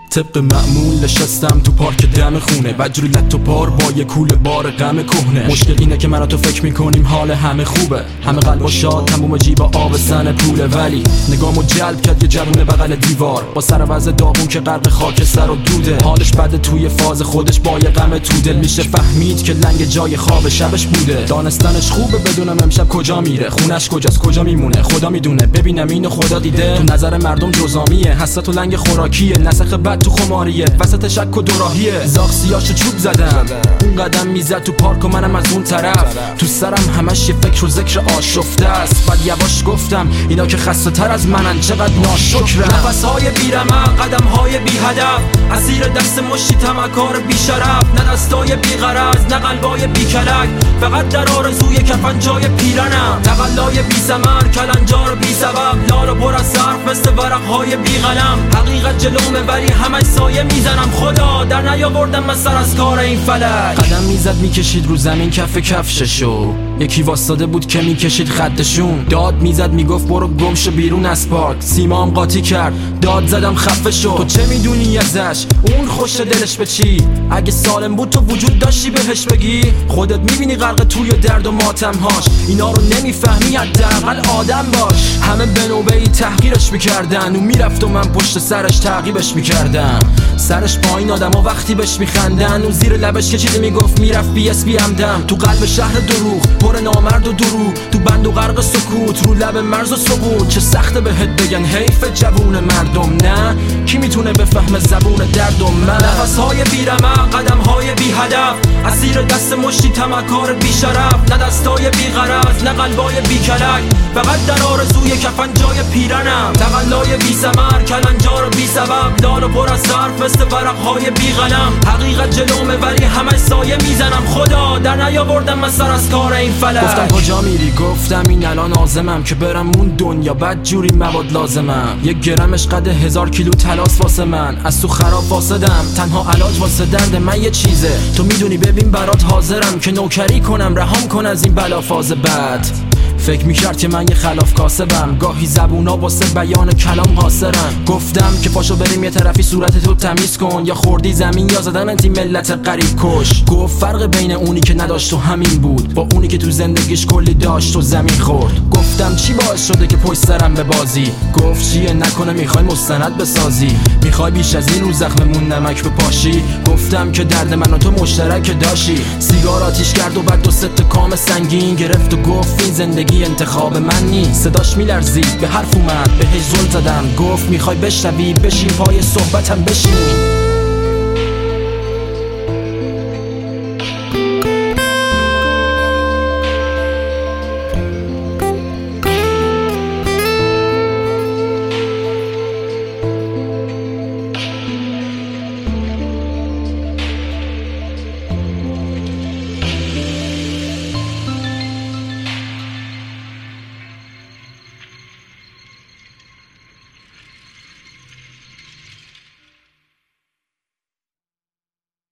طبق معمول نشستم تو پارک دم خونه، بجوری لط و پار با یه کوله بار غم کهنه. مشکل اینه که من و تو فکر میکنیم حال همه خوبه، همه قلب و شاد، تموم جیب آب سن پوله. ولی نگامو جلب کرد یه جوونه بغل دیوار با سر وضع داغون که غرق خاک سر و دوده. حالش بده توی فاز خودش با یه غم تو دل، میشه فهمید که لنگ جای خواب شبش بوده. دانستنش خوبه بدونم امشب کجا میره، خونش کجاست، کجا میمونه، خدا میدونه. ببینم اینو خدا دیده، تو نظر مردم جزامیه، حسرت و لنگ خوراکیه، نسخ بد تو خماریه، وسط شک و دوراهیه. زاغ سیاهشو چوب زدم، اون قدم میزد تو پارک و منم از اون طرف. تو سرم همش یه فکر و ذکر آشفته است. بعد یواش گفتم اینا که خسته تر از منن، چقدر ناشکرم. نفسهای بیرمق، قدمهای بی هدف، اسیر دست مشتی تمکار بی شرف. نه دستای بی غرض، نه قلبای بی کلک، فقط در آرزوی کفن جای پیرنم. تقلای بی ثمر، کلنجار بی سبب، لال و پر از صرف مثل ورقهای بی قلم. حقیقت جلومه ولی همش سایه میزنم، خدا در نیاوردم من سر از کار این فلک. قدم میزد میکشید رو زمین کف کفششو، یکی واسطاده بود که میکشید خدشون. داد میزد میگفت برو گم شو بیرون از پارک، سیمام قاطی کرد داد زدم خفه شو. تو چه میدونی ازش، اون خوش دلش به چی؟ اگه سالم بود تو وجود داشتی بهش بگی؟ خودت میبینی غرق توی درد و ماتمهاش، اینا رو نمیفهمی حداقل آدم باش. همه به نوبه‌ای تحقیرش میکردن، اون میرفت و من پشت سرش تعقیبش میکردم. سرش پایین آدما وقتی بهش میخندن، اون زیر لبش که چیزی میگفت میرفت بی اس بی همدم. تو قلب شهر دروغ پر نامرد و درو، تو بند و غرق سکوت رو لب مرز و سقوط. چه سخته بهت بگن حیف جوون مردم، نه کی میتونه بفهمه زبون درد و من. نفسهای بیرمق، قدمهای بی هدف، اسیر دست مشتی تمکار بی شرف. نه دستای بی غرض، نه قلبای بی کلک، فقط در آرزوی کفن جای پیرنم. تقلای بی ثمر، کلنجار بی سبب، لال و پر از صرف مثل ورقهای بی قلم. حقیقت جلومه ولی همش سایه میزنم، خدا در نیاوردم من سر از کار این فلک. گفتم کجا میری؟ گفتم این الان آزمم که برم اون دنیا، بد جوری مواد لازمم. یک گرمش قد 1000 کیلو تلاس واسه من، از تو خراب فاسدم. تنها علاج واسه درد من یه چیزه، تو میدونی ببین برات حاضرم که نوکری کنم، رهام کن از این بلافاز بد. فکر میکرد که من یه خلاف کاسبم، گاهی زبونا واسه بیان کلام قاصرم. گفتم که پاشو بریم یه طرفی صورت تو تمیز کن، یا خوردی زمین یا زدن انتی ملت غریب کش. گفت فرق بین اونی که نداشت و همین بود، با اونی که تو زندگیش کلی داشت و زمین خورد. گفتم چی باعث شده که پشت سرم به بازی؟ گفت چیه نکنه میخوای مستند بسازی، میخوای بیش از این رو زخممون نمک بپاشی؟ گفتم که درد من و تو مشترک داشتی. سیگار آتیش کرد و بعد 2 کام سنگین گرفت و گفت این زندگی انتخاب من نیست. صداش میلرزید به حرف اومد بهش زل زدم، گفت میخوای بشنوی بشین پای صحبتم بشین.